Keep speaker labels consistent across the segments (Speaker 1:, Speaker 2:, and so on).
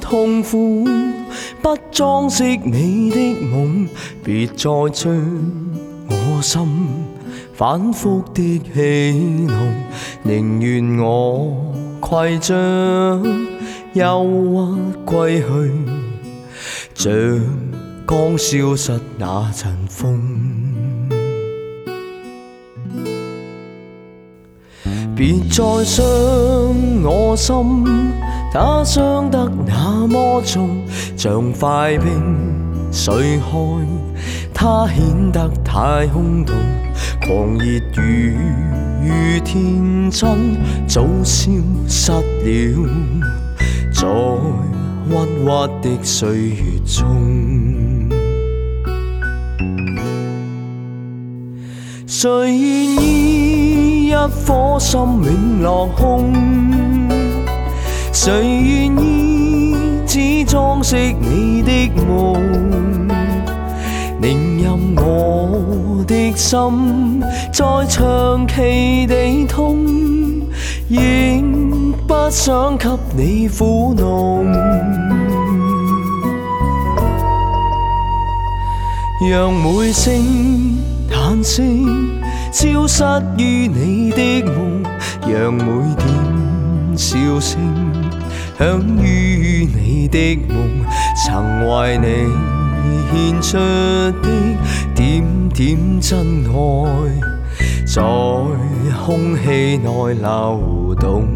Speaker 1: 痛苦，不裝飾你的夢，別再將我心反覆的戲弄，寧願我攜着憂鬱歸去，像剛消失那陣風。別再傷我心，它傷得那麼重，像塊冰碎開，它顯得太空洞。狂熱與天真早消失了，在鬱鬱的歲月中。誰願意一顆心永落空？誰願意只裝飾你的夢？寧任我的心再長期地痛，亦不想給你苦弄。讓每聲嘆息消失於你的夢，讓每點笑聲響於你的夢，曾為你獻出的點點真愛，在空氣內流動。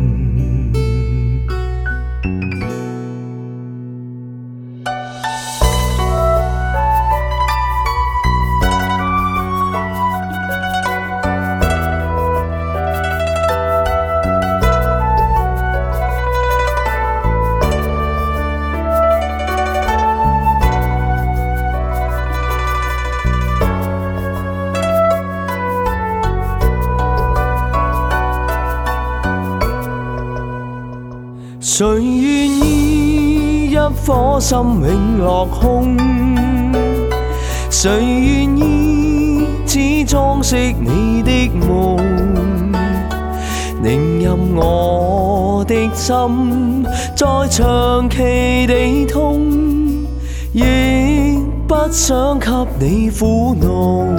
Speaker 1: 誰願意一顆心永落空？誰願意只裝飾你的夢？寧任我的心再長期地痛，亦不想給你苦弄。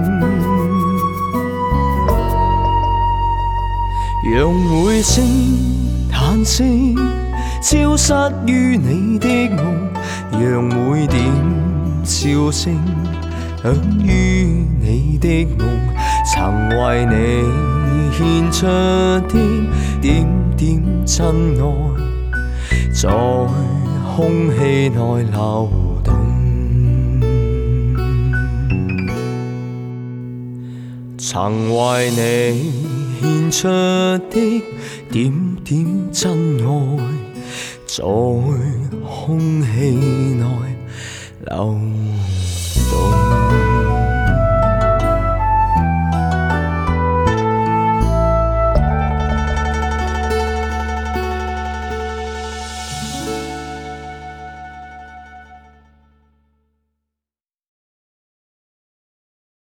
Speaker 1: 讓每聲嘆息消失於你的夢，讓每點笑聲響於你的夢，曾為你獻出的點點真愛，在空氣內流動。曾為你獻出的點點真愛，在空氣內流動。